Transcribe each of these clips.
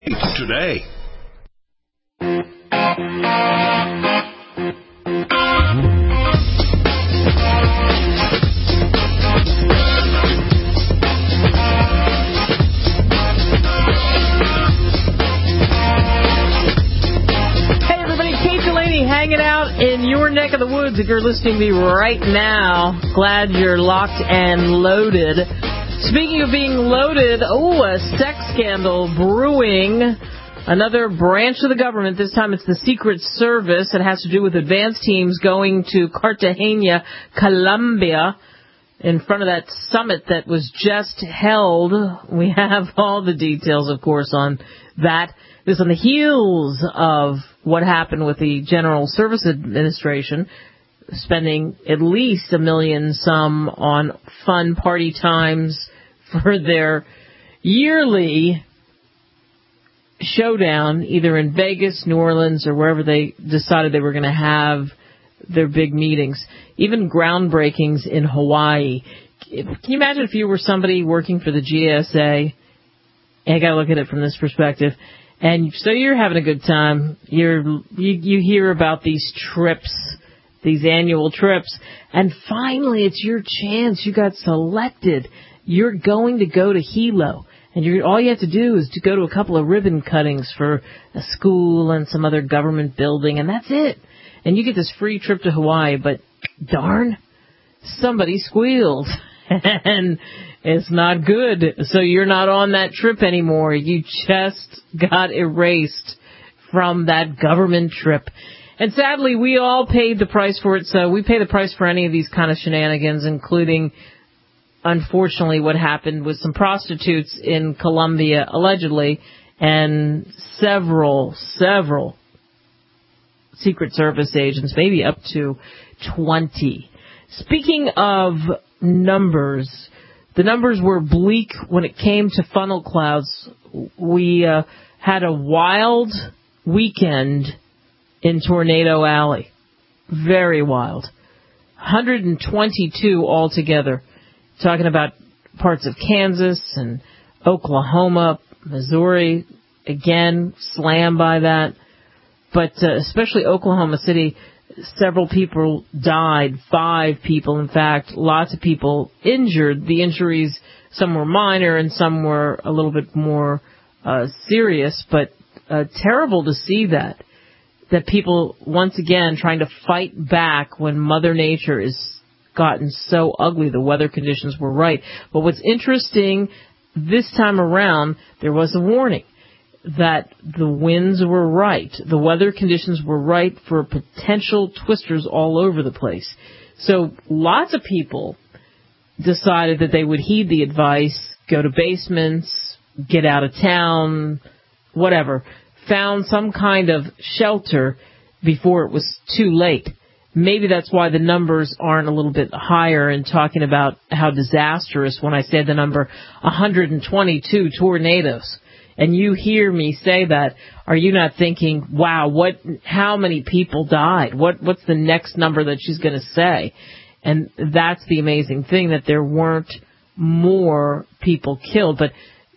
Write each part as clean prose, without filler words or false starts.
today. Hanging out in your neck of the woods. If you're listening to me right now, glad you're locked and loaded. Speaking of being loaded, a sex scandal brewing. Another branch of the government. This time it's the Secret Service. It has to do with advance teams going to Cartagena, Colombia, in front of that summit that was just held. We have all the details, of course, on that. This on the heels of what happened with the General Service Administration, spending at least $1 million some on fun party times for their yearly showdown, either in Vegas, New Orleans, or wherever they decided they were going to have their big meetings. Even groundbreakings in Hawaii. Can you imagine if you were somebody working for the GSA? I got to look at it from this perspective. And so you're having a good time. You hear about these trips, these annual trips, and finally it's your chance. You got selected. You're going to go to Hilo, and all you have to do is to go to a couple of ribbon cuttings for a school and some other government building, and that's it. And you get this free trip to Hawaii. But darn, somebody squealed. And it's not good. So you're not on that trip anymore. You just got erased from that government trip. And sadly, we all paid the price for it. So we pay the price for any of these kind of shenanigans, including, unfortunately, what happened with some prostitutes in Colombia, allegedly, and several Secret Service agents, maybe up to 20. Speaking of numbers, the numbers were bleak when it came to funnel clouds. We had a wild weekend in Tornado Alley. Very wild. 122 altogether. Talking about parts of Kansas and Oklahoma, Missouri, again, slammed by that. But especially Oklahoma City, several people died, 5 people, in fact, lots of people injured. The injuries, some were minor and some were a little bit more serious, but terrible to see that people, once again, trying to fight back when Mother Nature has gotten so ugly. The weather conditions were right. But what's interesting, this time around, there was a warning that the winds were right. The weather conditions were right for potential twisters all over the place. So lots of people decided that they would heed the advice, go to basements, get out of town, whatever. Found some kind of shelter before it was too late. Maybe that's why the numbers aren't a little bit higher in talking about how disastrous, when I said the number 122 tornadoes. And you hear me say that, are you not thinking, wow, how many people died? What's the next number that she's going to say? And that's the amazing thing, that there weren't more people killed, but,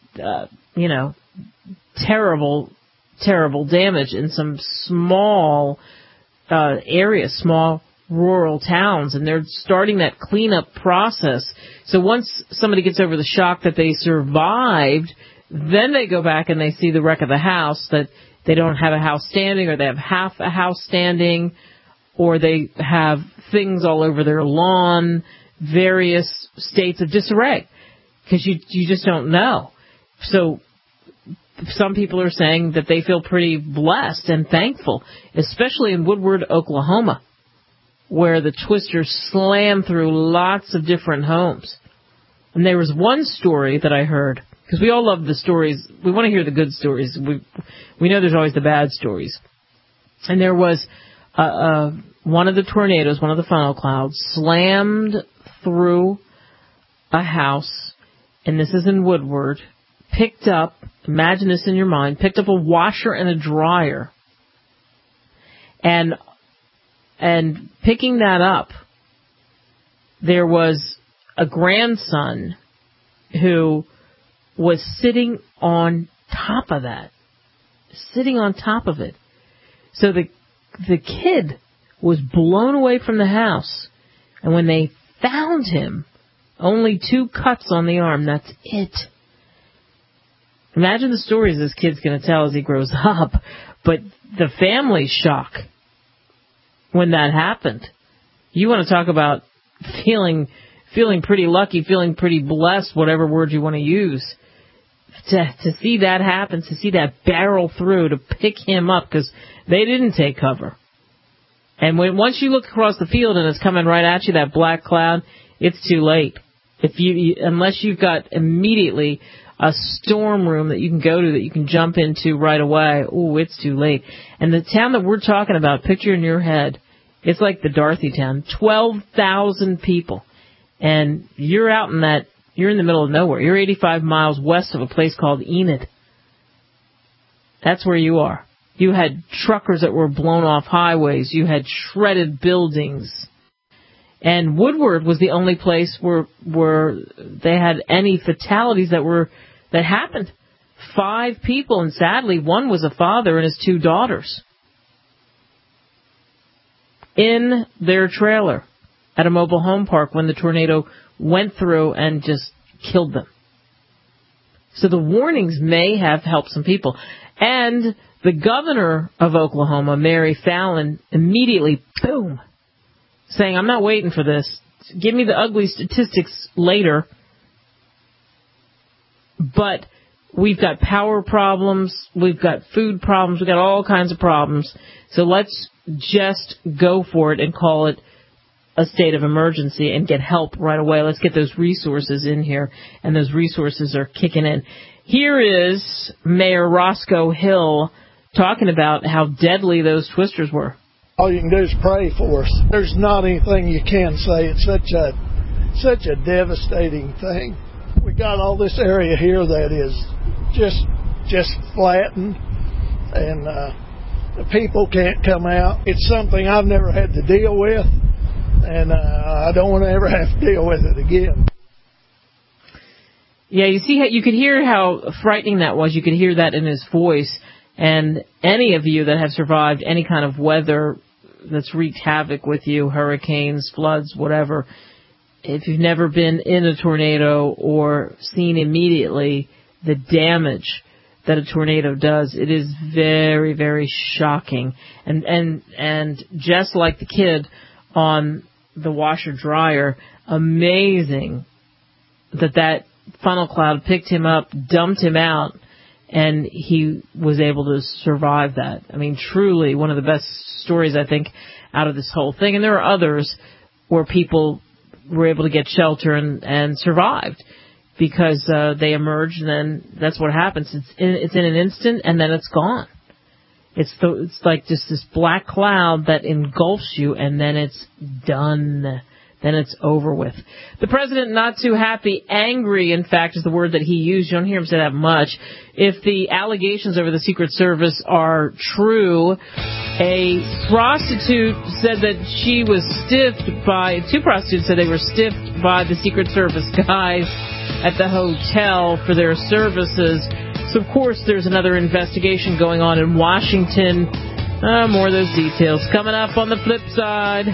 terrible damage in some small areas, small rural towns, and they're starting that cleanup process. So once somebody gets over the shock that they survived, then they go back and they see the wreck of the house, that they don't have a house standing, or they have half a house standing, or they have things all over their lawn, various states of disarray, because you just don't know. So some people are saying that they feel pretty blessed and thankful, especially in Woodward, Oklahoma, where the twisters slammed through lots of different homes. And there was one story that I heard, because we all love the stories. We want to hear the good stories. We know there's always the bad stories. And there was one of the tornadoes, one of the funnel clouds, slammed through a house, and this is in Woodward, picked up, imagine this in your mind, picked up a washer and a dryer. And picking that up, there was a grandson who was sitting on top of that. sitting on top of it. So the kid was blown away from the house. And when they found him, only 2 cuts on the arm. That's it. Imagine the stories this kid's going to tell as he grows up. But the family's shock when that happened. You want to talk about feeling pretty lucky, feeling pretty blessed, whatever word you want to use. To see that happen, to see that barrel through, to pick him up, because they didn't take cover. And once you look across the field and it's coming right at you, that black cloud, it's too late. Unless you've got immediately a storm room that you can go to, that you can jump into right away, it's too late. And the town that we're talking about, picture in your head, it's like the Dorothy town, 12,000 people. And you're in the middle of nowhere. You're 85 miles west of a place called Enid. That's where you are. You had truckers that were blown off highways. You had shredded buildings. And Woodward was the only place where they had any fatalities that happened. 5 people, and sadly, one was a father and his 2 daughters in their trailer at a mobile home park when the tornado went through and just killed them. So the warnings may have helped some people. And the governor of Oklahoma, Mary Fallin, immediately, boom, saying, I'm not waiting for this. Give me the ugly statistics later. But we've got power problems. We've got food problems. We've got all kinds of problems. So let's just go for it and call it a state of emergency and get help right away. Let's get those resources in here, and those resources are kicking in. Here is Mayor Roscoe Hill talking about how deadly those twisters were. All you can do is pray for us. There's not anything you can say. It's such a devastating thing. We got all this area here that is just flattened, and the people can't come out. It's something I've never had to deal with. And I don't want to ever have to deal with it again. Yeah, you could hear how frightening that was. You could hear that in his voice. And any of you that have survived any kind of weather that's wreaked havoc with you, hurricanes, floods, whatever, if you've never been in a tornado or seen immediately the damage that a tornado does, it is very, very shocking. And just like the kid on the washer dryer, amazing that funnel cloud picked him up, dumped him out, and he was able to survive that. I mean, truly one of the best stories, I think, out of this whole thing. And there are others where people were able to get shelter and survived because they emerged, and then that's what happens. It's in an instant, and then it's gone. It's like just this black cloud that engulfs you, and then it's done. Then it's over with. The president, not too happy, angry, in fact, is the word that he used. You don't hear him say that much. If the allegations over the Secret Service are true, a prostitute said that she was two prostitutes said they were stiffed by the Secret Service guys at the hotel for their services. So, of course, there's another investigation going on in Washington. More of those details coming up on the flip side.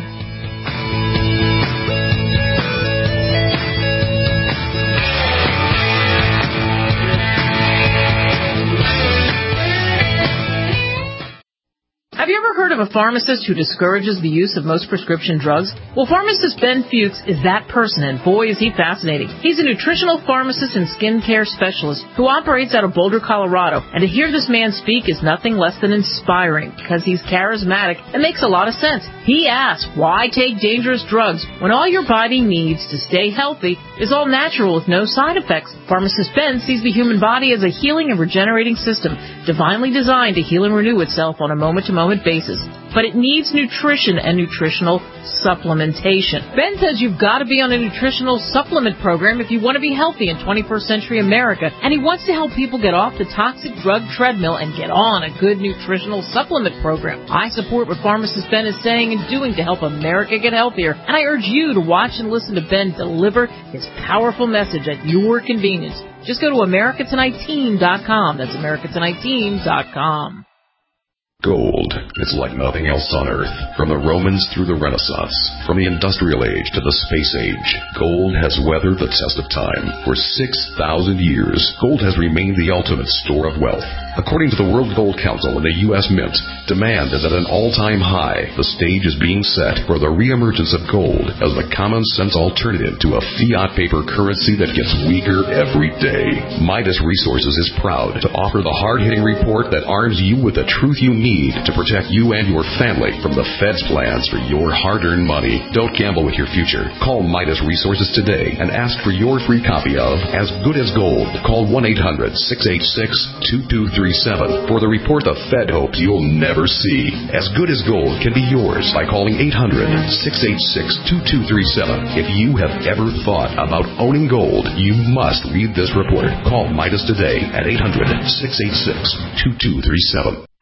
Have you ever heard of a pharmacist who discourages the use of most prescription drugs? Well, pharmacist Ben Fuchs is that person, and boy, is he fascinating. He's a nutritional pharmacist and skincare specialist who operates out of Boulder, Colorado. And to hear this man speak is nothing less than inspiring, because he's charismatic and makes a lot of sense. He asks, why take dangerous drugs when all your body needs to stay healthy is all natural with no side effects? Pharmacist Ben sees the human body as a healing and regenerating system, divinely designed to heal and renew itself on a moment-to-moment basis. but it needs nutrition and nutritional supplementation. Ben says you've got to be on a nutritional supplement program if you want to be healthy in 21st century America, and he wants to help people get off the toxic drug treadmill and get on a good nutritional supplement program. I support what pharmacist Ben is saying and doing to help America get healthier, and I urge you to watch and listen to Ben deliver his powerful message at your convenience. Just go to AmericaTonightTeam.com. That's AmericaTonightTeam.com. Gold is like nothing else on Earth. From the Romans through the Renaissance, from the Industrial Age to the Space Age, gold has weathered the test of time. For 6,000 years, gold has remained the ultimate store of wealth. According to the World Gold Council and the U.S. Mint, demand is at an all-time high. The stage is being set for the reemergence of gold as the common-sense alternative to a fiat paper currency that gets weaker every day. Midas Resources is proud to offer the hard-hitting report that arms you with the truth you need to protect you and your family from the Fed's plans for your hard-earned money. Don't gamble with your future. Call Midas Resources today and ask for your free copy of As Good as Gold. Call 1-800-686-2237 for the report the Fed hopes you'll never see. As Good as Gold can be yours by calling 800-686-2237. If you have ever thought about owning gold, you must read this report. Call Midas today at 800-686-2237.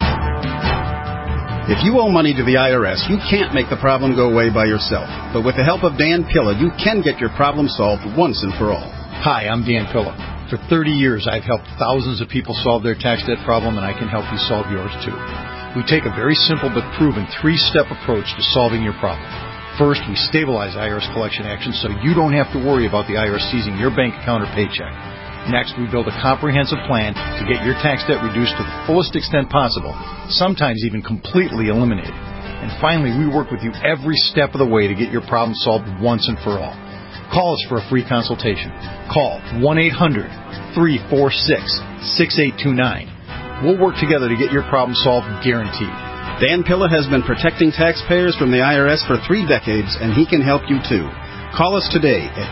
If you owe money to the IRS, you can't make the problem go away by yourself. But with the help of Dan Pilla, you can get your problem solved once and for all. Hi, I'm Dan Pilla. For 30 years, I've helped thousands of people solve their tax debt problem, and I can help you solve yours too. We take a very simple but proven 3-step approach to solving your problem. First, we stabilize IRS collection actions so you don't have to worry about the IRS seizing your bank account or paycheck. Next, we build a comprehensive plan to get your tax debt reduced to the fullest extent possible, sometimes even completely eliminated. And finally, we work with you every step of the way to get your problem solved once and for all. Call us for a free consultation. Call 1-800-346-6829. We'll work together to get your problem solved, guaranteed. Dan Pilla has been protecting taxpayers from the IRS for 3 decades, and he can help you too. Call us today at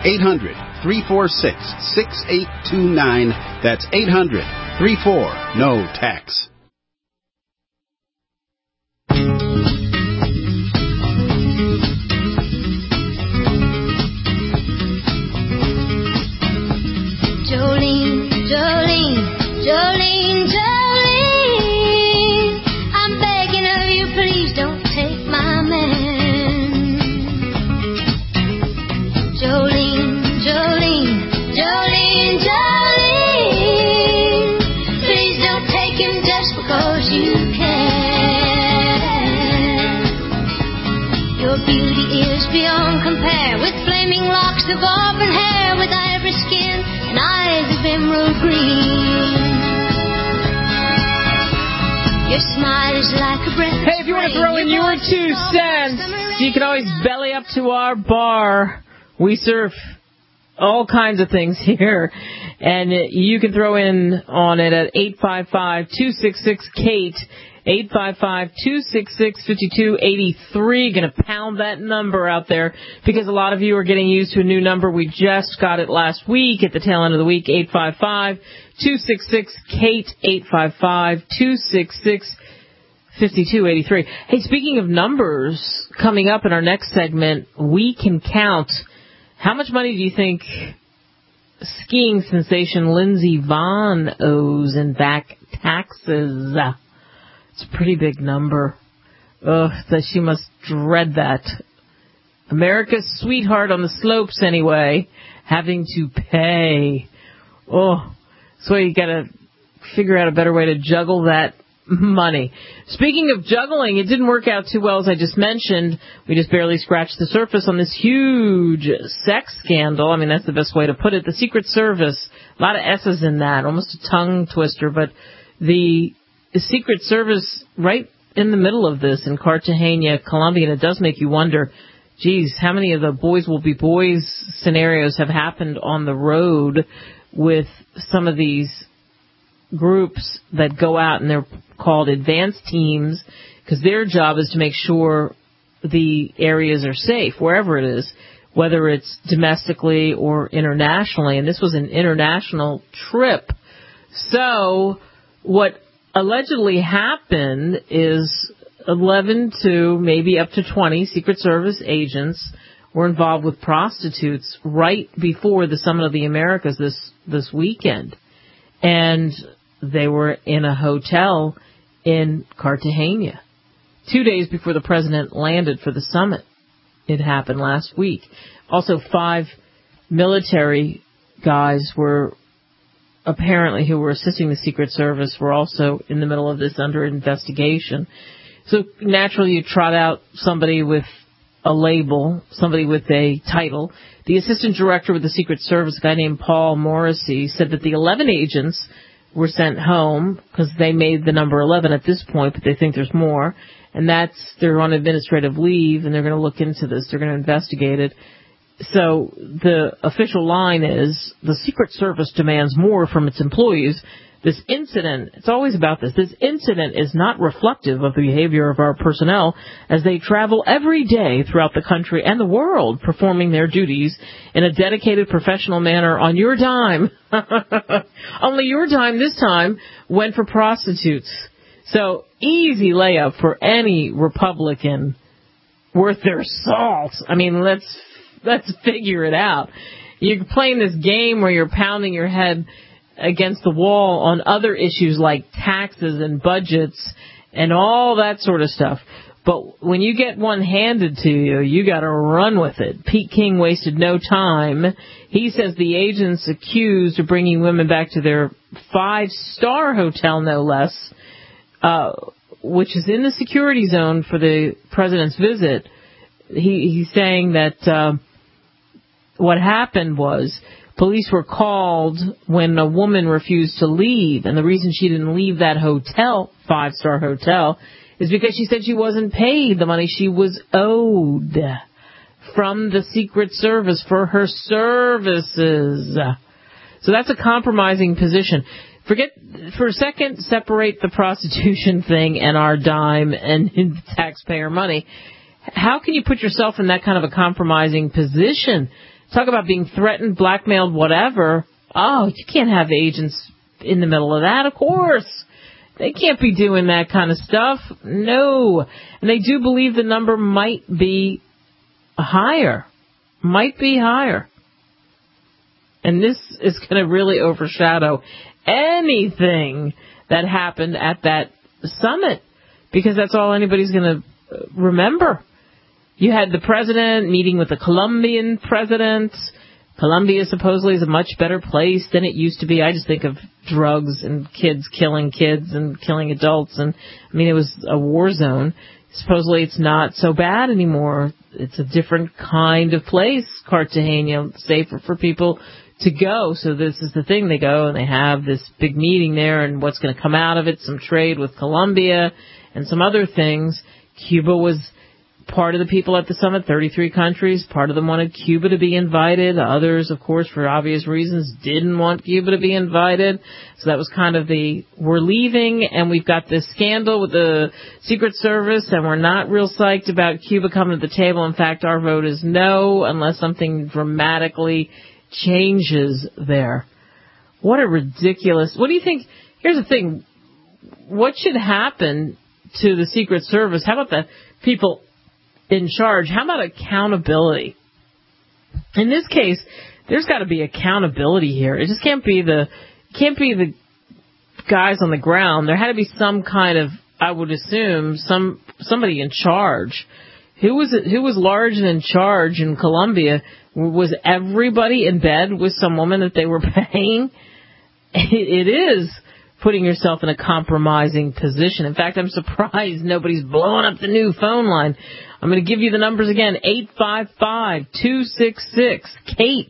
800-346-6829. That's 800-34-NO-TAX. Jolene, Jolene, Jolene, Jolene, I'm begging of you, please don't take my man. Jolene, Jolene, Jolene, Jolene, please don't take him just because you can. Your beauty is beyond compare, with flaming locks of auburn hair, with ivory skin and eyes of emerald green. Your smile is like a breath. Hey, if you want to throw in your 2 cents, you can always belly up to our bar. We serve all kinds of things here, and you can throw in on it at 855-266-KATE, 855-266-5283. Going to pound that number out there because a lot of you are getting used to a new number. We just got it last week at the tail end of the week, 855-266-KATE, 855-266-5283. Hey, speaking of numbers, coming up in our next segment, we can count. How much money do you think skiing sensation Lindsey Vonn owes in back taxes? It's a pretty big number. Ugh, that she must dread that. America's sweetheart on the slopes anyway, having to pay. Oh, so you gotta figure out a better way to juggle that money. Speaking of juggling, it didn't work out too well, as I just mentioned. We just barely scratched the surface on this huge sex scandal. I mean, that's the best way to put it. The Secret Service, a lot of S's in that, almost a tongue twister, but the Secret Service right in the middle of this in Cartagena, Colombia, and it does make you wonder, geez, how many of the boys will be boys scenarios have happened on the road with some of these groups that go out, and they're called advanced teams because their job is to make sure the areas are safe, wherever it is, whether it's domestically or internationally. And this was an international trip. So what allegedly happened is 11 to maybe up to 20 Secret Service agents were involved with prostitutes right before the Summit of the Americas this weekend. And they were in a hotel in Cartagena 2 days before the president landed for the summit. It happened last week. Also, 5 military guys were apparently who were assisting the Secret Service were also in the middle of this under investigation. So naturally you trot out somebody with a label, somebody with a title. The assistant director with the Secret Service, a guy named Paul Morrissey, said that the 11 agents were sent home because they made the number 11 at this point, but they think there's more. And they're on administrative leave and they're going to look into this. They're going to investigate it. So the official line is the Secret Service demands more from its employees. This incident, it's always about this incident is not reflective of the behavior of our personnel as they travel every day throughout the country and the world performing their duties in a dedicated professional manner on your dime. Only your dime this time went for prostitutes. So easy layup for any Republican worth their salt. I mean, let's figure it out. You're playing this game where you're pounding your head against the wall on other issues like taxes and budgets and all that sort of stuff. But when you get one handed to you, you got to run with it. Pete King wasted no time. He says the agents accused of bringing women back to their 5-star hotel, no less, which is in the security zone for the president's visit. He's saying that what happened was police were called when a woman refused to leave, and the reason she didn't leave that hotel, 5-star hotel, is because she said she wasn't paid the money she was owed from the Secret Service for her services. So that's a compromising position. Forget for a second, separate the prostitution thing and our dime and taxpayer money. How can you put yourself in that kind of a compromising position? Talk about being threatened, blackmailed, whatever. Oh, you can't have agents in the middle of that, of course. They can't be doing that kind of stuff. No. And they do believe the number might be higher. Might be higher. And this is going to really overshadow anything that happened at that summit, because that's all anybody's going to remember. You had the president meeting with the Colombian president. Colombia supposedly is a much better place than it used to be. I just think of drugs and kids and killing adults. And I mean, it was a war zone. Supposedly it's not so bad anymore. It's a different kind of place, Cartagena, safer for people to go. So this is the thing. They go and they have this big meeting there, and what's going to come out of it, some trade with Colombia and some other things. Cuba was part of the people at the summit, 33 countries. Part of them wanted Cuba to be invited. Others, of course, for obvious reasons, didn't want Cuba to be invited. So that was kind of we're leaving, and we've got this scandal with the Secret Service, and we're not real psyched about Cuba coming to the table. In fact, our vote is no, unless something dramatically changes there. What a ridiculous... What do you think? Here's the thing. What should happen to the Secret Service? How about the people in charge? How about accountability? In this case, there's got to be accountability here. It just can't be the guys on the ground. There had to be some kind of, I would assume, somebody in charge. Who was large and in charge in Colombia? Was everybody in bed with some woman that they were paying? It is putting yourself in a compromising position. In fact, I'm surprised nobody's blowing up the new phone line. I'm going to give you the numbers again. 855-266-KATE.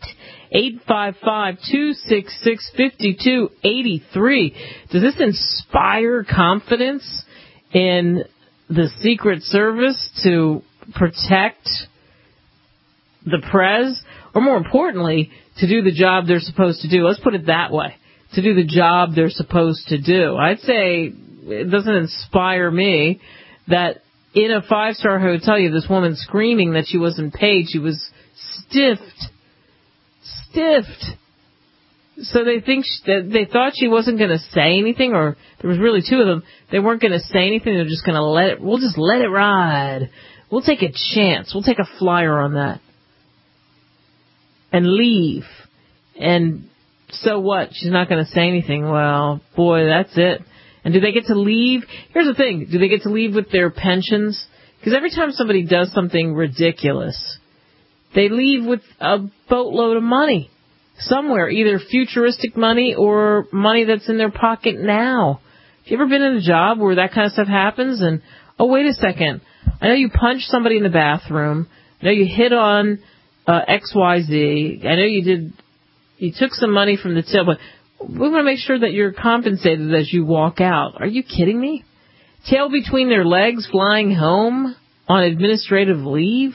855-266-5283. Does this inspire confidence in the Secret Service to protect the Prez? Or more importantly, to do the job they're supposed to do? Let's put it that way. To do the job they're supposed to do. I'd say it doesn't inspire me that in a 5-star hotel, you have this woman screaming that she wasn't paid. She was stiffed. So they they thought she wasn't going to say anything, or there was really two of them. They weren't going to say anything. They're just going to we'll just let it ride. We'll take a chance. We'll take a flyer on that. And leave. And so what? She's not going to say anything. Well, boy, that's it. And do they get to leave? Here's the thing. Do they get to leave with their pensions? Because every time somebody does something ridiculous, they leave with a boatload of money somewhere, either futuristic money or money that's in their pocket now. Have you ever been in a job where that kind of stuff happens? And, oh, wait a second. I know you punched somebody in the bathroom. I know you hit on XYZ. I know you took some money from the till, but we want to make sure that you're compensated as you walk out. Are you kidding me? Tail between their legs, flying home on administrative leave?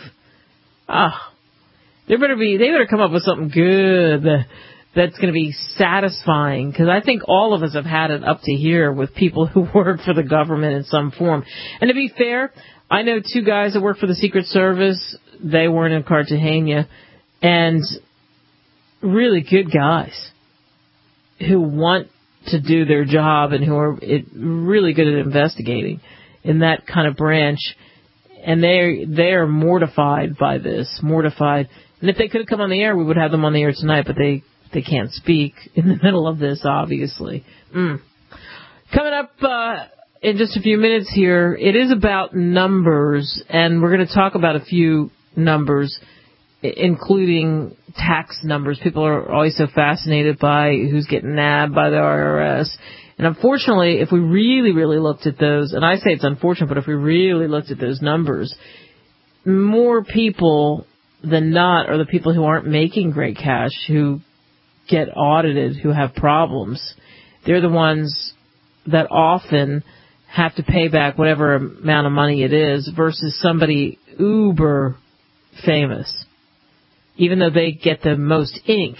They better come up with something good that's going to be satisfying, because I think all of us have had it up to here with people who work for the government in some form. And to be fair, I know two guys that work for the Secret Service. They weren't in Cartagena, and really good guys who want to do their job and who are really good at investigating in that kind of branch. And they are mortified by this, mortified. And if they could have come on the air, we would have them on the air tonight, but they can't speak in the middle of this, obviously. Coming up in just a few minutes here, it is about numbers, and we're going to talk about a few numbers, including tax numbers. People are always so fascinated by who's getting nabbed by the IRS. And unfortunately, if we really, really looked at those, and I say it's unfortunate, but if we really looked at those numbers, more people than not are the people who aren't making great cash, who get audited, who have problems. They're the ones that often have to pay back whatever amount of money it is versus somebody uber famous. Even though they get the most ink,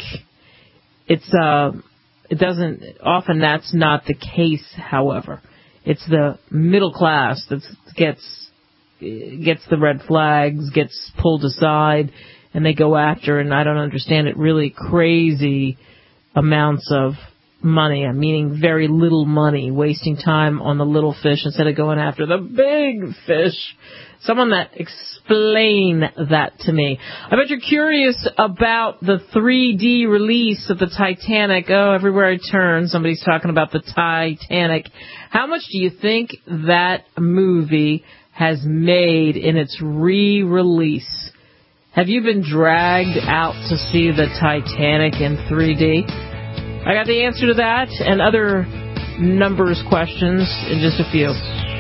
often that's not the case, however. It's the middle class that gets the red flags, gets pulled aside, and they go after, and I don't understand it, really crazy amounts of money, meaning very little money, wasting time on the little fish instead of going after the big fish. Someone that explain that to me. I bet you're curious about the 3D release of the Titanic. Oh, everywhere I turn, somebody's talking about the Titanic. How much do you think that movie has made in its re-release? Have you been dragged out to see the Titanic in 3D? I got the answer to that and other numbers questions in just a few.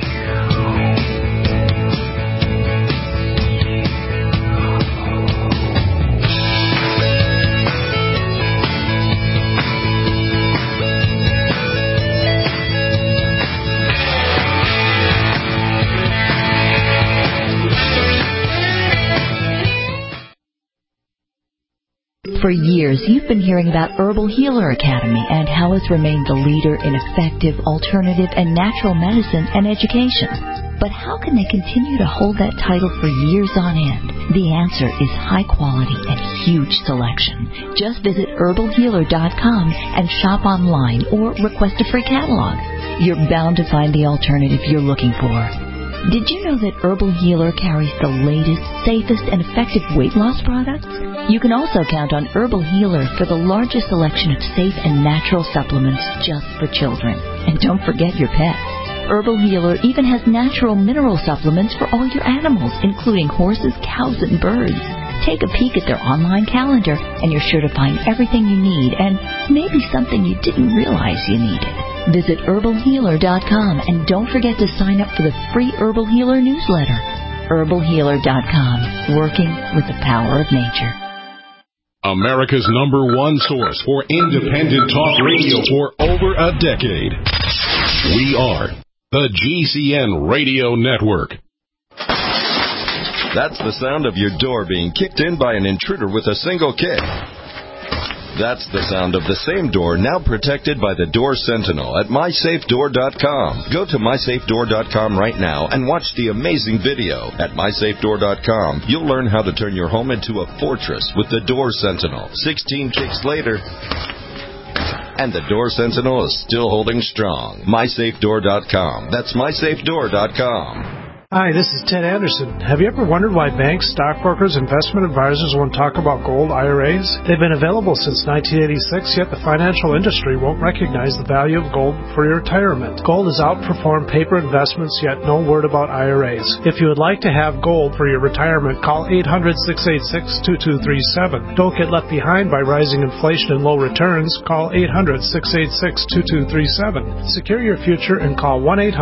For years, you've been hearing about Herbal Healer Academy and how it's remained the leader in effective, alternative, and natural medicine and education. But how can they continue to hold that title for years on end? The answer is high quality and huge selection. Just visit herbalhealer.com and shop online or request a free catalog. You're bound to find the alternative you're looking for. Did you know that Herbal Healer carries the latest, safest, and effective weight loss products? You can also count on Herbal Healer for the largest selection of safe and natural supplements just for children. And don't forget your pets. Herbal Healer even has natural mineral supplements for all your animals, including horses, cows, and birds. Take a peek at their online calendar, and you're sure to find everything you need, and maybe something you didn't realize you needed. Visit herbalhealer.com and don't forget to sign up for the free Herbal Healer newsletter. herbalhealer.com, working with the power of nature. America's #1 source for independent talk radio for over a decade. We are the GCN Radio Network. That's the sound of your door being kicked in by an intruder with a single kick. That's the sound of the same door now protected by the Door Sentinel at MySafeDoor.com. Go to MySafeDoor.com right now and watch the amazing video. At MySafeDoor.com, you'll learn how to turn your home into a fortress with the Door Sentinel. 16 kicks later, And the Door Sentinel is still holding strong. MySafeDoor.com. That's MySafeDoor.com. Hi, this is Ted Anderson. Have you ever wondered why banks, stockbrokers, investment advisors won't talk about gold IRAs? They've been available since 1986, yet the financial industry won't recognize the value of gold for your retirement. Gold has outperformed paper investments, yet no word about IRAs. If you would like to have gold for your retirement, call 800-686-2237. Don't get left behind by rising inflation and low returns. Call 800-686-2237. Secure your future and call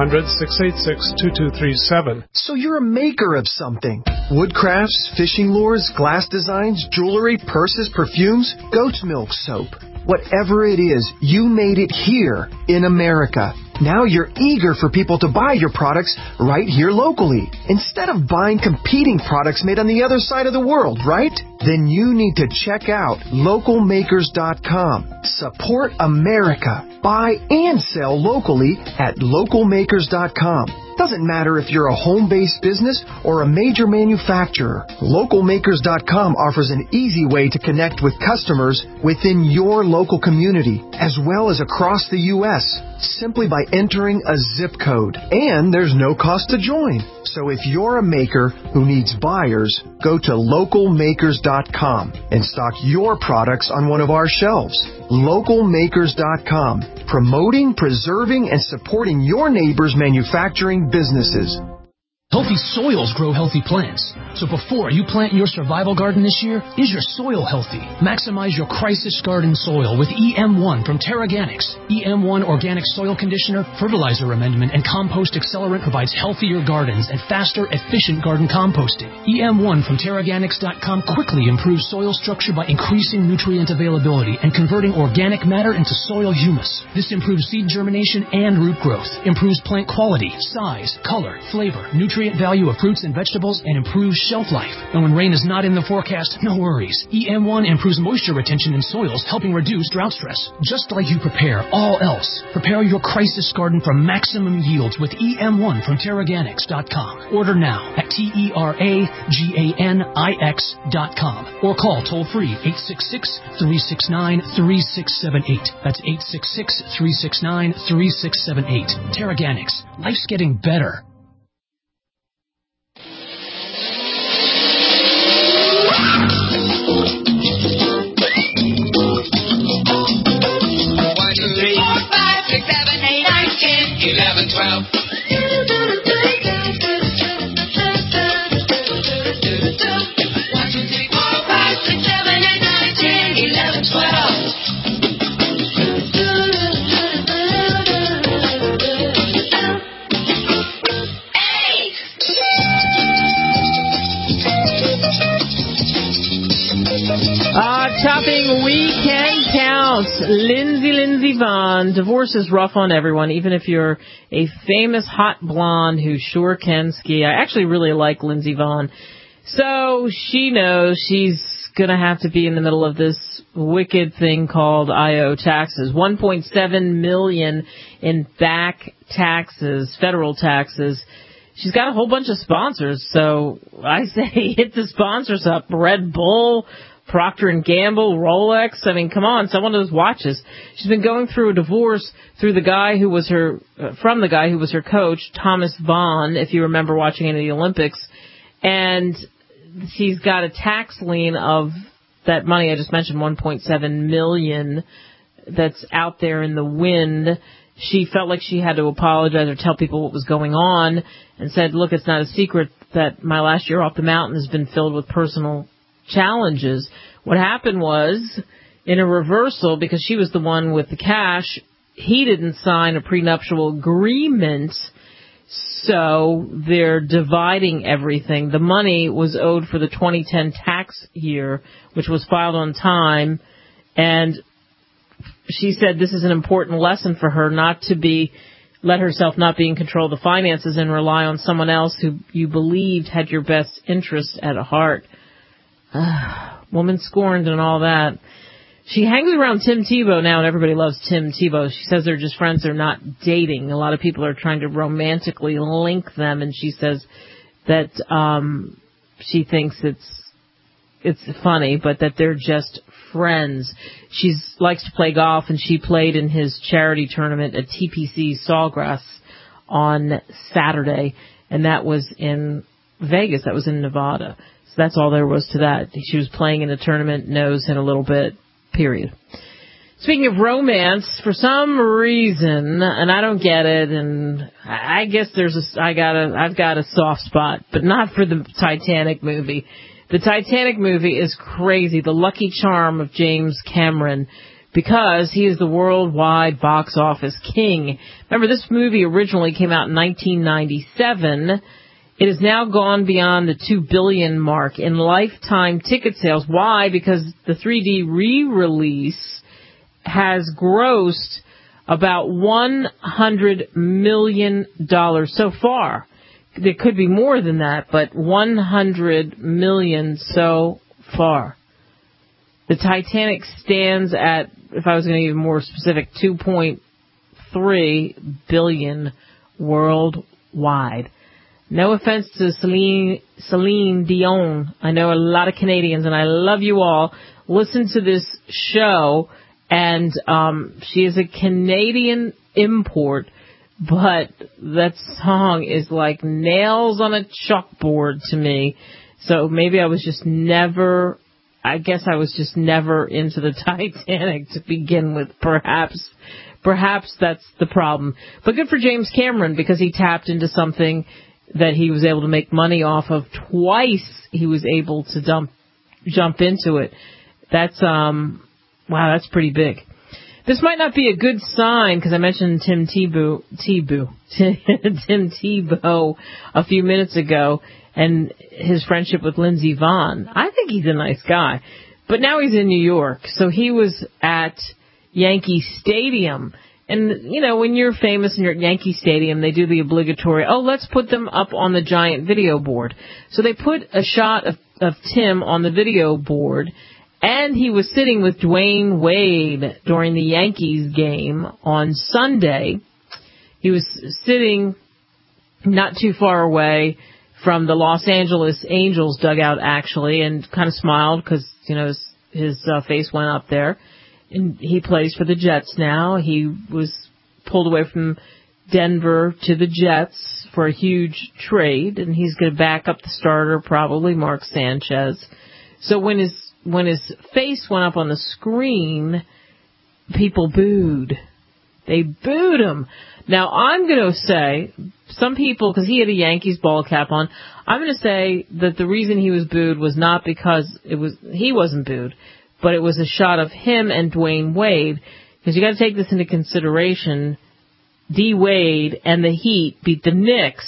1-800-686-2237. So you're a maker of something. Wood crafts, fishing lures, glass designs, jewelry, purses, perfumes, goat's milk soap. Whatever it is, you made it here in America. Now you're eager for people to buy your products right here locally, instead of buying competing products made on the other side of the world, right? Then you need to check out localmakers.com. Support America. Buy and sell locally at localmakers.com. Doesn't matter if you're a home-based business or a major manufacturer. Localmakers.com offers an easy way to connect with customers within your local community, as well as across the U.S., simply by entering a zip code. And there's no cost to join. So if you're a maker who needs buyers, go to localmakers.com and stock your products on one of our shelves. Localmakers.com, promoting, preserving, and supporting your neighbors' manufacturing businesses. Healthy soils grow healthy plants. So before you plant your survival garden this year, is your soil healthy? Maximize your crisis garden soil with EM1 from Terraganics. EM1 Organic Soil Conditioner, Fertilizer Amendment, and Compost Accelerant provides healthier gardens and faster, efficient garden composting. EM1 from Terraganics.com quickly improves soil structure by increasing nutrient availability and converting organic matter into soil humus. This improves seed germination and root growth, improves plant quality, size, color, flavor, nutrient value of fruits and vegetables, and improves shelf life. And when rain is not in the forecast, no worries. EM1 improves moisture retention in soils, helping reduce drought stress. Just like you prepare all else, prepare your crisis garden for maximum yields with EM1 from Terraganics.com. Order now at TERAGANIX.com or call toll-free 866-369-3678. That's 866-369-3678. Terraganics. Life's getting better. Topping weekend counts. Lindsay Vonn. Divorce is rough on everyone, even if you're a famous hot blonde who sure can ski. I actually really like Lindsay Vonn. So she knows she's going to have to be in the middle of this wicked thing called IO taxes. $1.7 million in back taxes, federal taxes. She's got a whole bunch of sponsors, so I say hit the sponsors up. Red Bull, Procter & Gamble, Rolex. I mean, come on, some of those watches. She's been going through a divorce through the guy who was from the guy who was her coach, Thomas Vaughn, if you remember watching any of the Olympics. And she's got a tax lien of that money I just mentioned, $1.7 million, that's out there in the wind. She felt like she had to apologize or tell people what was going on and said, look, it's not a secret that my last year off the mountain has been filled with personal challenges. What happened was, in a reversal, because she was the one with the cash, he didn't sign a prenuptial agreement, so they're dividing everything. The money was owed for the 2010 tax year, which was filed on time, and she said this is an important lesson for her, not to let herself not be in control of the finances and rely on someone else who you believed had your best interests at heart. Woman scorned and all that. She hangs around Tim Tebow now, and everybody loves Tim Tebow. She says they're just friends, they're not dating. A lot of people are trying to romantically link them, and she says that she thinks it's it's funny, but that they're just friends. She likes to play golf, and she played in his charity tournament at TPC Sawgrass on Saturday, and that was in Vegas. That was in Nevada. So that's all there was to that. She was playing in a tournament, knows him a little bit, period. Speaking of romance, for some reason, and I don't get it, and I guess I've got a soft spot, but not for the Titanic movie. The Titanic movie is crazy. The lucky charm of James Cameron, because he is the worldwide box office king. Remember, this movie originally came out in 1997. It has now gone beyond the 2 billion mark in lifetime ticket sales. Why? Because the 3D re-release has grossed about $100 million so far. There could be more than that, but $100 million so far. The Titanic stands at, if I was going to be more specific, 2.3 billion worldwide. No offense to Celine Dion. I know a lot of Canadians, and I love you all. Listen to this show, and she is a Canadian import, but that song is like nails on a chalkboard to me. So maybe I was just never into the Titanic to begin with, perhaps. Perhaps that's the problem. But good for James Cameron, because he tapped into something that he was able to make money off of. Twice he was able to jump into it. That's wow, that's pretty big. This might not be a good sign, because I mentioned Tim Tebow a few minutes ago, and his friendship with Lindsey Vonn. I think he's a nice guy. But now he's in New York, so he was at Yankee Stadium. And, you know, when you're famous and you're at Yankee Stadium, they do the obligatory, let's put them up on the giant video board. So they put a shot of Tim on the video board, and he was sitting with Dwayne Wade during the Yankees game on Sunday. He was sitting not too far away from the Los Angeles Angels dugout, actually, and kind of smiled because, you know, his face went up there. And he plays for the Jets now. He was pulled away from Denver to the Jets for a huge trade, and he's going to back up the starter, probably Mark Sanchez. So when his face went up on the screen, people booed. They booed him. Now, I'm going to say, some people, because he had a Yankees ball cap on, I'm going to say that the reason he was booed was not because he wasn't booed, but it was a shot of him and Dwayne Wade, because you got to take this into consideration. D. Wade and the Heat beat the Knicks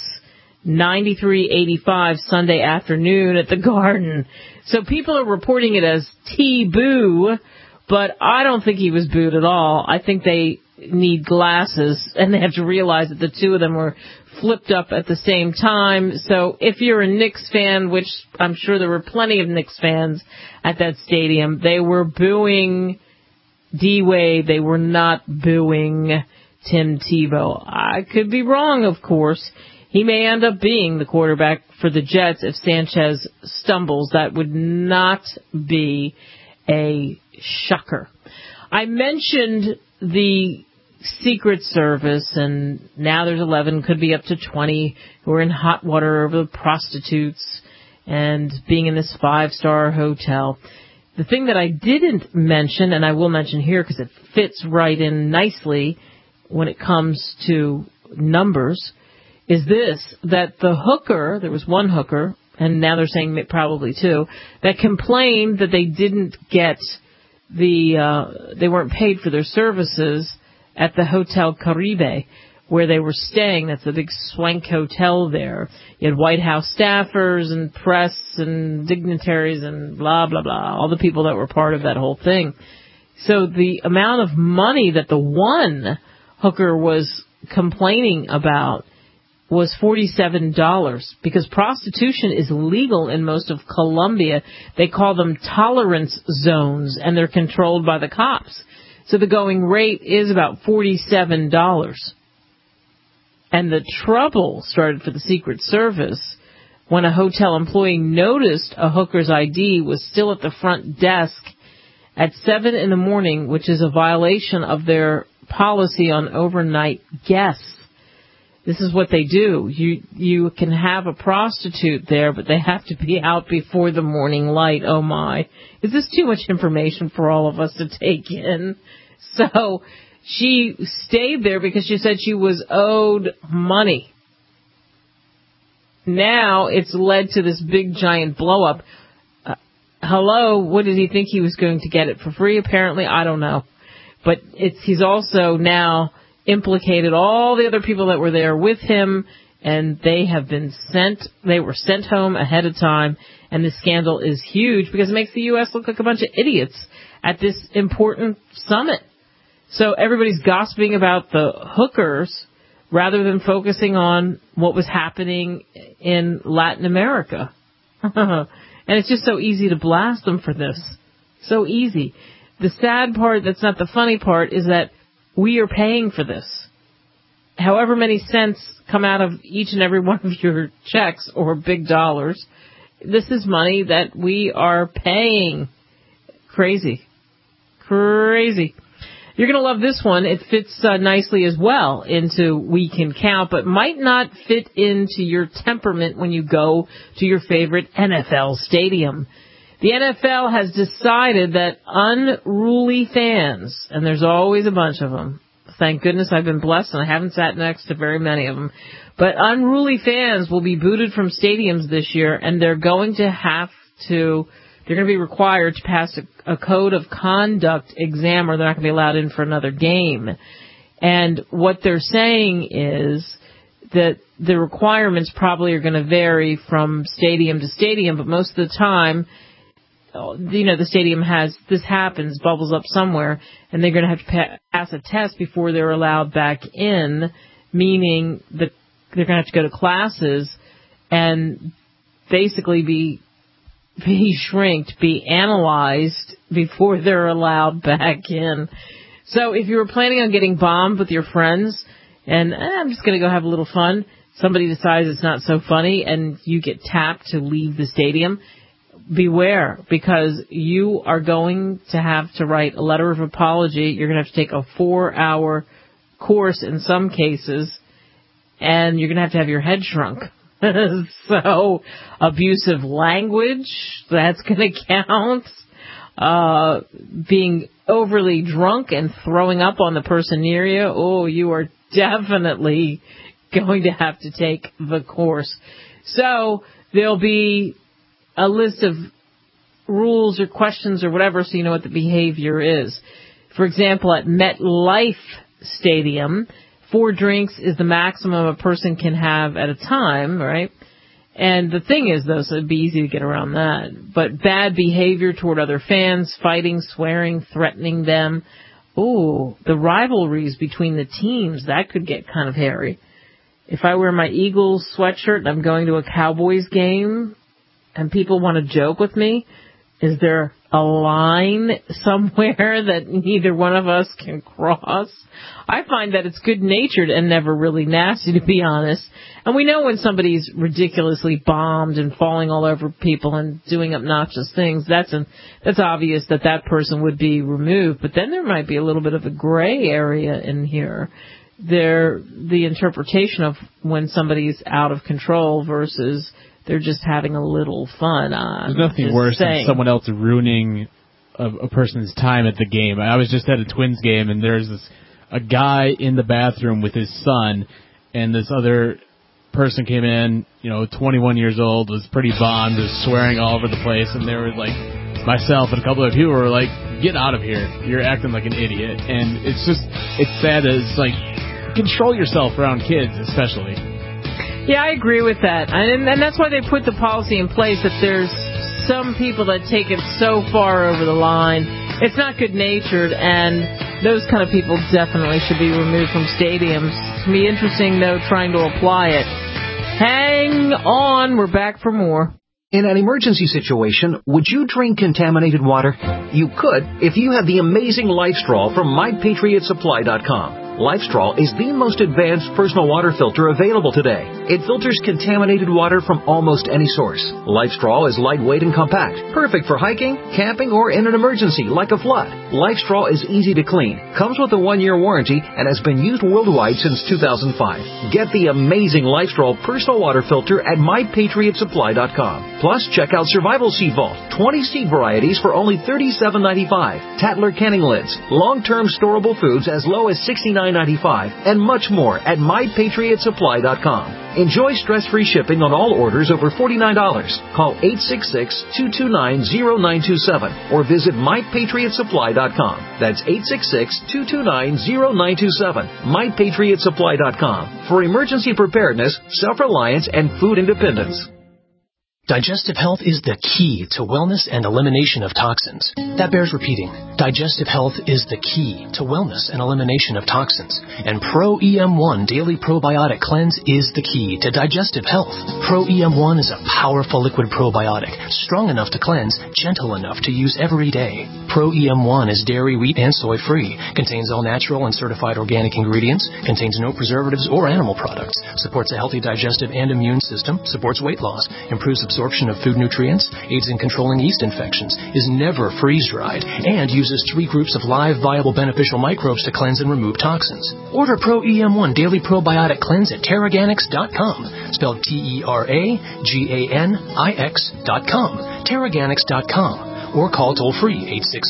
93-85 Sunday afternoon at the Garden. So people are reporting it as T-boo, but I don't think he was booed at all. I think they need glasses, and they have to realize that the two of them were flipped up at the same time. So if you're a Knicks fan, which I'm sure there were plenty of Knicks fans at that stadium, they were booing D-Wade. They were not booing Tim Tebow. I could be wrong, of course. He may end up being the quarterback for the Jets if Sanchez stumbles. That would not be a shocker. I mentioned the Secret Service, and now there's 11, could be up to 20, who are in hot water over the prostitutes and being in this 5-star hotel. The thing that I didn't mention, and I will mention here because it fits right in nicely when it comes to numbers, is this, that the hooker, there was one hooker, and now they're saying probably two, that complained that they didn't get they weren't paid for their services at the Hotel Caribe, where they were staying. That's the big swank hotel there. You had White House staffers and press and dignitaries and blah, blah, blah, all the people that were part of that whole thing. So the amount of money that the one hooker was complaining about was $47, because prostitution is legal in most of Colombia. They call them tolerance zones, and they're controlled by the cops. So the going rate is about $47. And the trouble started for the Secret Service when a hotel employee noticed a hooker's ID was still at the front desk at 7 in the morning, which is a violation of their policy on overnight guests. This is what they do. You can have a prostitute there, but they have to be out before the morning light. Oh my. Is this too much information for all of us to take in? So she stayed there because she said she was owed money. Now it's led to this big giant blow up. Hello, what did he think he was going to get it for free? Apparently, I don't know. But he's also now implicated all the other people that were there with him, and they were sent home ahead of time, and this scandal is huge because it makes the U.S. look like a bunch of idiots at this important summit. So everybody's gossiping about the hookers rather than focusing on what was happening in Latin America. And it's just so easy to blast them for this. So easy. The sad part, that's not the funny part, is that we are paying for this. However many cents come out of each and every one of your checks or big dollars, this is money that we are paying. Crazy. Crazy. You're going to love this one. It fits nicely as well into We Can Count, but might not fit into your temperament when you go to your favorite NFL stadium. The NFL has decided that unruly fans, and there's always a bunch of them. Thank goodness I've been blessed and I haven't sat next to very many of them. But unruly fans will be booted from stadiums this year, and they're going to be required to pass a code of conduct exam, or they're not going to be allowed in for another game. And what they're saying is that the requirements probably are going to vary from stadium to stadium, but most of the time, the stadium bubbles up somewhere, and they're going to have to pass a test before they're allowed back in, meaning that they're going to have to go to classes and basically be shrinked, be analyzed before they're allowed back in. So if you were planning on getting bombed with your friends and I'm just going to go have a little fun, somebody decides it's not so funny and you get tapped to leave the stadium, beware, because you are going to have to write a letter of apology. You're going to have to take a 4-hour course in some cases, and you're going to have your head shrunk. So, abusive language, that's going to count. Being overly drunk and throwing up on the person near you, you are definitely going to have to take the course. So, there'll be a list of rules or questions or whatever so you know what the behavior is. For example, at MetLife Stadium, 4 drinks is the maximum a person can have at a time, right? And the thing is, though, so it'd be easy to get around that. But bad behavior toward other fans, fighting, swearing, threatening them. The rivalries between the teams, that could get kind of hairy. If I wear my Eagles sweatshirt and I'm going to a Cowboys game and people want to joke with me, is there a line somewhere that neither one of us can cross? I find that it's good-natured and never really nasty, to be honest. And we know when somebody's ridiculously bombed and falling all over people and doing obnoxious things, that's obvious that person would be removed. But then there might be a little bit of a gray area in here. The interpretation of when somebody's out of control versus they're just having a little fun. There's nothing worse than someone else ruining a person's time at the game. I was just at a Twins game, and there's a guy in the bathroom with his son, and this other person came in, 21 years old, was pretty bombed, was swearing all over the place, and they were like, myself and a couple of people were like, get out of here. You're acting like an idiot. And it's sad that it's like, control yourself around kids, especially. Yeah, I agree with that. And that's why they put the policy in place that there's some people that take it so far over the line. It's not good-natured, and those kind of people definitely should be removed from stadiums. It's going to be interesting, though, trying to apply it. Hang on. We're back for more. In an emergency situation, would you drink contaminated water? You could if you had the amazing Life Straw from MyPatriotSupply.com. LifeStraw is the most advanced personal water filter available today. It filters contaminated water from almost any source. LifeStraw is lightweight and compact, perfect for hiking, camping, or in an emergency like a flood. LifeStraw is easy to clean, comes with a 1-year warranty, and has been used worldwide since 2005. Get the amazing LifeStraw personal water filter at MyPatriotSupply.com. Plus, check out Survival Seed Vault, 20 seed varieties for only $37.95, Tatler canning lids, long-term storable foods as low as $69.95, and much more at MyPatriotSupply.com. Enjoy stress-free shipping on all orders over $49. Call 866-229-0927 or visit MyPatriotSupply.com. That's 866-229-0927. MyPatriotSupply.com for emergency preparedness, self-reliance, and food independence. Digestive health is the key to wellness and elimination of toxins. That bears repeating. Digestive health is the key to wellness and elimination of toxins. And Pro EM1 Daily Probiotic Cleanse is the key to digestive health. Pro EM1 is a powerful liquid probiotic, strong enough to cleanse, gentle enough to use every day. Pro EM1 is dairy, wheat, and soy free, contains all natural and certified organic ingredients, contains no preservatives or animal products, supports a healthy digestive and immune system, supports weight loss, improves absorption of food nutrients, aids in controlling yeast infections, is never freeze-dried, and uses 3 groups of live, viable, beneficial microbes to cleanse and remove toxins. Order Pro EM1 Daily Probiotic Cleanse at Teraganix.com, spelled Teraganix.com, Teraganix.com, or call toll-free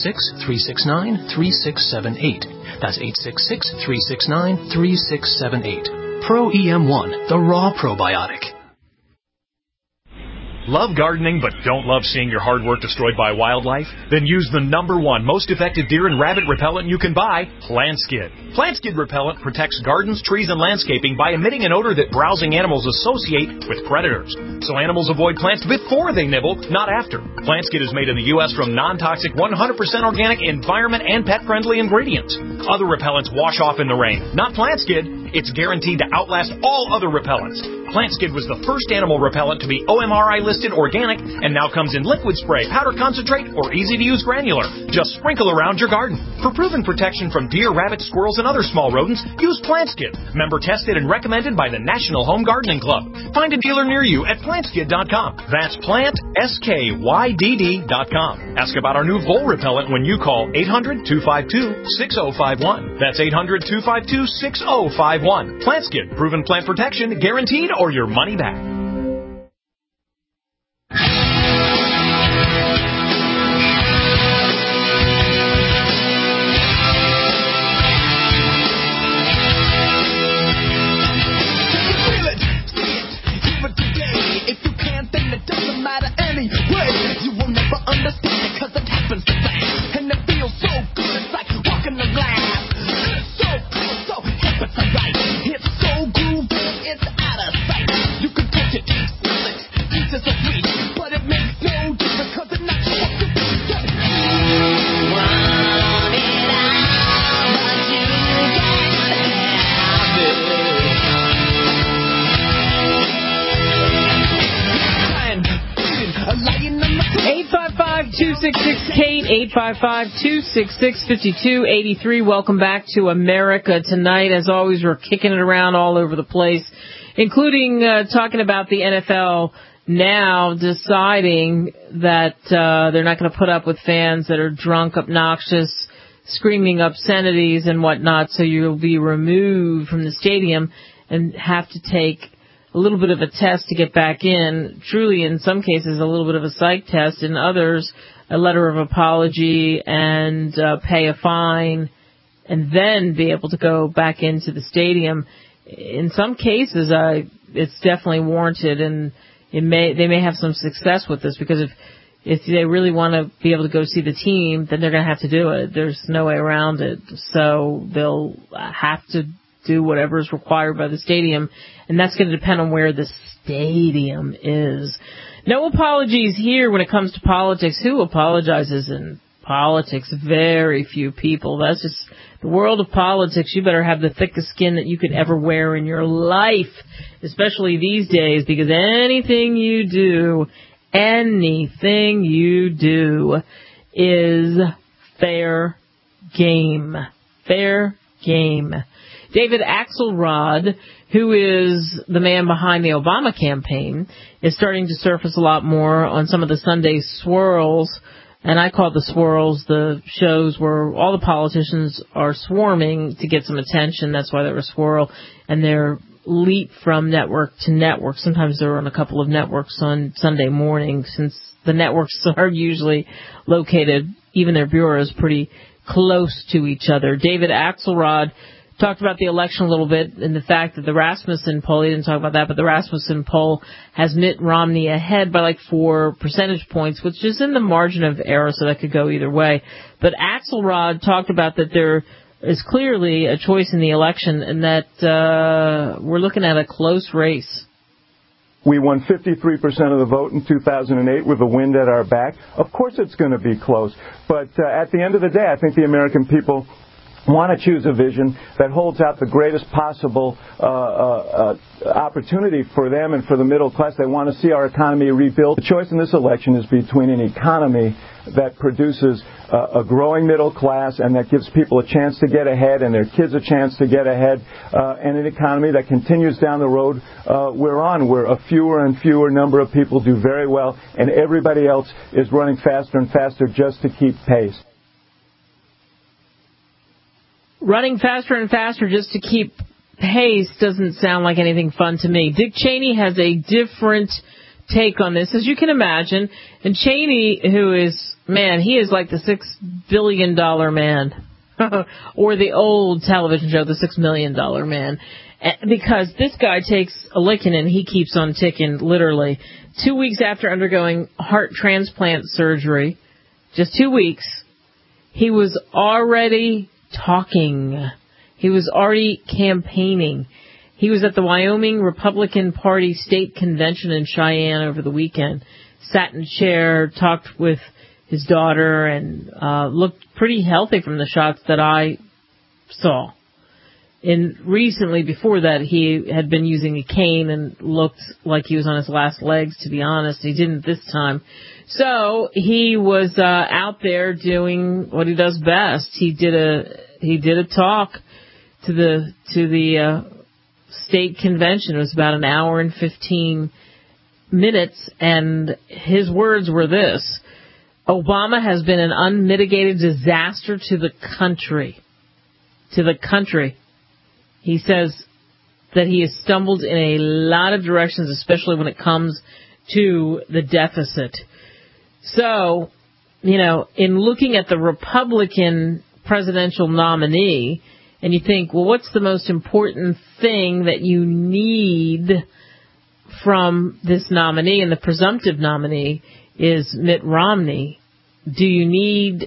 866-369-3678. That's 866-369-3678. Pro EM1, the raw probiotic. Love gardening but don't love seeing your hard work destroyed by wildlife? Then use the #1 most effective deer and rabbit repellent you can buy, PlantSkid. PlantSkid repellent protects gardens, trees, and landscaping by emitting an odor that browsing animals associate with predators. So animals avoid plants before they nibble, not after. PlantSkid is made in the U.S. from non-toxic, 100% organic, environment, and pet-friendly ingredients. Other repellents wash off in the rain. Not PlantSkid. It's guaranteed to outlast all other repellents. PlantSkid was the first animal repellent to be OMRI listed organic and now comes in liquid spray, powder concentrate, or easy-to-use granular. Just sprinkle around your garden. For proven protection from deer, rabbits, squirrels, and other small rodents, use PlantSkid. Member tested and recommended by the National Home Gardening Club. Find a dealer near you at PlantSkid.com. That's PlantSkydd.com. Ask about our new vole repellent when you call 800-252-6051. That's 800-252-6051. PlantSkid. Proven plant protection, guaranteed, or your money back. Kate, 855-266-5283. Welcome back to America Tonight. As always, we're kicking it around all over the place, including talking about the NFL now deciding that they're not going to put up with fans that are drunk, obnoxious, screaming obscenities and whatnot, so you'll be removed from the stadium and have to take a little bit of a test to get back in. Truly, in some cases, a little bit of a psych test. In others, a letter of apology and pay a fine, and then be able to go back into the stadium. In some cases, it's definitely warranted, and they may have some success with this, because if they really want to be able to go see the team, then they're going to have to do it. There's no way around it. So they'll have to do whatever is required by the stadium, and that's going to depend on where the stadium is. No apologies here when it comes to politics. Who apologizes in politics? Very few people. That's just the world of politics. You better have the thickest skin that you could ever wear in your life, especially these days, because anything you do is fair game. Fair game. David Axelrod, who is the man behind the Obama campaign, is starting to surface a lot more on some of the Sunday swirls. And I call the swirls the shows where all the politicians are swarming to get some attention. That's why they're a swirl. And they're leap from network to network. Sometimes they're on a couple of networks on Sunday morning, since the networks are usually located, even their bureaus, pretty close to each other. David Axelrod talked about the election a little bit and the fact that the Rasmussen poll, he didn't talk about that, but the Rasmussen poll has Mitt Romney ahead by like 4 percentage points, which is in the margin of error, so that could go either way. But Axelrod talked about that there is clearly a choice in the election and that we're looking at a close race. We won 53% of the vote in 2008 with the wind at our back. Of course it's going to be close. But at the end of the day, I think the American people want to choose a vision that holds out the greatest possible opportunity for them and for the middle class. They want to see our economy rebuilt. The choice in this election is between an economy that produces a growing middle class and that gives people a chance to get ahead and their kids a chance to get ahead, and an economy that continues down the road we're on, where a fewer and fewer number of people do very well and everybody else is running faster and faster just to keep pace. Running faster and faster just to keep pace doesn't sound like anything fun to me. Dick Cheney has a different take on this, as you can imagine. And Cheney, who is, man, he is like the $6 billion man. Or the old television show, the $6 Million Man. Because this guy takes a licking and he keeps on ticking, literally. 2 weeks after undergoing heart transplant surgery, just 2 weeks, he was already talking. He was already campaigning. He was at the Wyoming Republican Party State Convention in Cheyenne over the weekend. Sat in a chair, talked with his daughter, and looked pretty healthy from the shots that I saw. And recently, before that, he had been using a cane and looked like he was on his last legs, to be honest. He didn't this time. So he was out there doing what he does best. He did a talk to the state convention. It was about an hour and 15 minutes, and his words were this: Obama has been an unmitigated disaster to the country. To the country. He says that he has stumbled in a lot of directions, especially when it comes to the deficit. So, you know, in looking at the Republican presidential nominee, and you think, well, what's the most important thing that you need from this nominee? And the presumptive nominee is Mitt Romney. What do you need?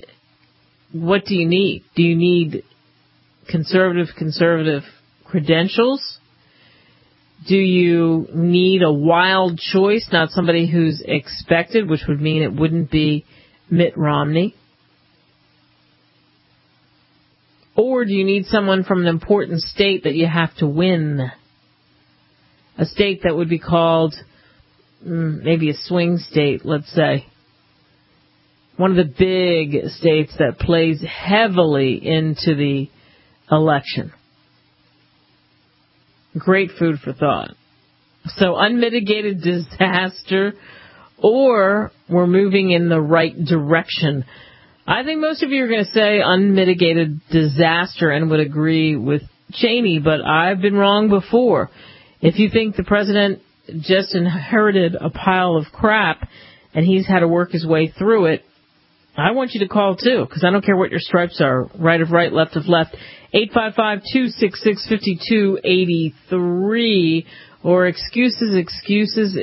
Do you need conservative credentials? Do you need a wild choice, not somebody who's expected, which would mean it wouldn't be Mitt Romney? Or do you need someone from an important state that you have to win? A state that would be called maybe a swing state, let's say. One of the big states that plays heavily into the election. Great food for thought. So unmitigated disaster, or we're moving in the right direction. I think most of you are going to say unmitigated disaster and would agree with Cheney, but I've been wrong before. If you think the president just inherited a pile of crap and he's had to work his way through it, I want you to call too, because I don't care what your stripes are, right of right, left of left. 855-266-5283, or excuses.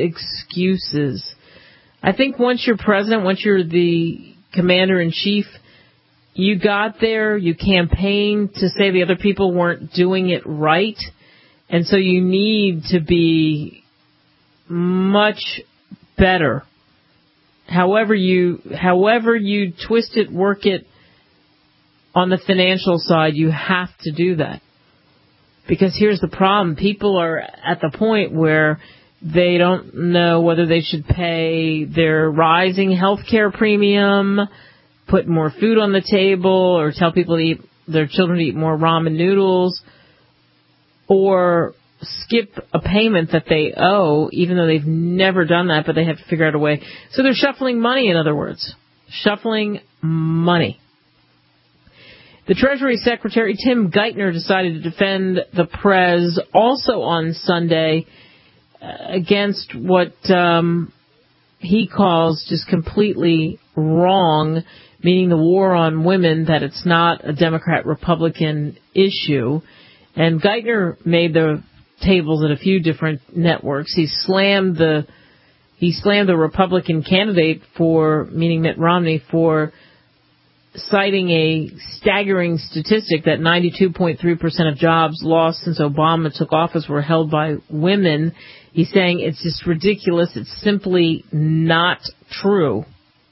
I think once you're president, once you're the commander-in-chief, you got there, you campaigned to say the other people weren't doing it right, and so you need to be much better. However you twist it, work it, on the financial side, you have to do that. Because here's the problem. People are at the point where they don't know whether they should pay their rising health care premium, put more food on the table, or tell people to eat, their children to eat more ramen noodles, or skip a payment that they owe, even though they've never done that, but they have to figure out a way. So they're shuffling money, in other words. Shuffling money. The Treasury Secretary, Tim Geithner, decided to defend the Prez also on Sunday against what he calls just completely wrong, meaning the war on women, that it's not a Democrat-Republican issue. And Geithner made the tables at a few different networks. He slammed the Republican candidate meaning Mitt Romney, for citing a staggering statistic that 92.3% of jobs lost since Obama took office were held by women. He's saying it's just ridiculous. It's simply not true.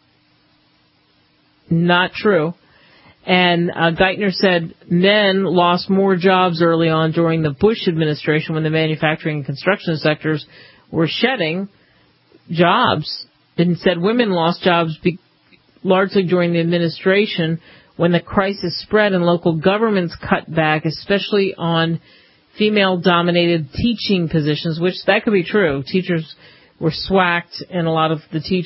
Not true. And Geithner said men lost more jobs early on during the Bush administration when the manufacturing and construction sectors were shedding jobs. And said women lost jobs largely during the administration when the crisis spread and local governments cut back, especially on female-dominated teaching positions, which that could be true. Teachers were swacked, and a lot of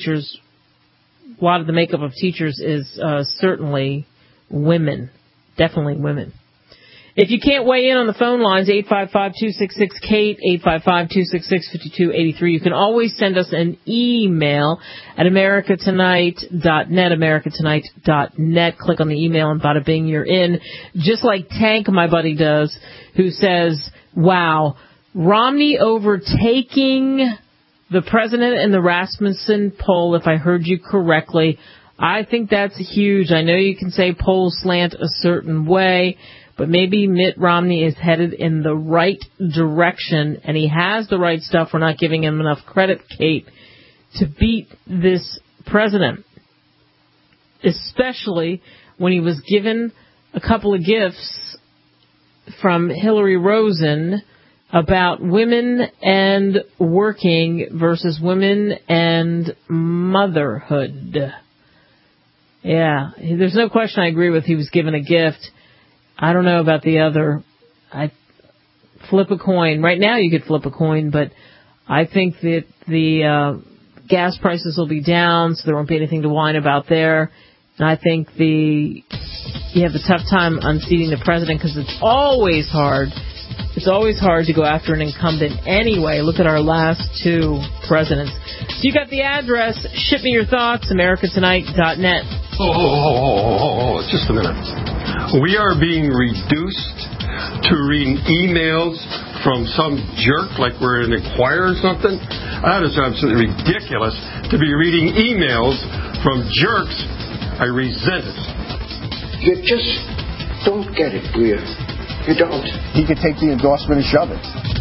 the makeup of teachers is certainly women, definitely women. If you can't weigh in on the phone lines, 855-266-KATE, 855-266-5283. You can always send us an email at americatonight.net, americatonight.net. Click on the email and bada bing, you're in. Just like Tank, my buddy, does, who says, wow, Romney overtaking the president in the Rasmussen poll, if I heard you correctly. I think that's huge. I know you can say polls slant a certain way, but maybe Mitt Romney is headed in the right direction, and he has the right stuff. We're not giving him enough credit, Kate, to beat this president, especially when he was given a couple of gifts from Hillary Rosen about women and working versus women and motherhood. Yeah, there's no question I agree with he was given a gift. I don't know about the other. I flip a coin. Right now you could flip a coin, but I think that the gas prices will be down, so there won't be anything to whine about there. And I think you have a tough time unseating the president because it's always hard. It's always hard to go after an incumbent anyway. Look at our last two presidents. So you got the address. Ship me your thoughts, americatonight.net. Oh, just a minute. We are being reduced to reading emails from some jerk like we're in Inquirer or something. That is absolutely ridiculous to be reading emails from jerks. I resent it. You just don't get it, do you? You don't. He could take the endorsement and shove it.